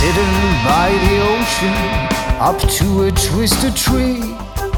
Sitting by the ocean, up to a twisted tree.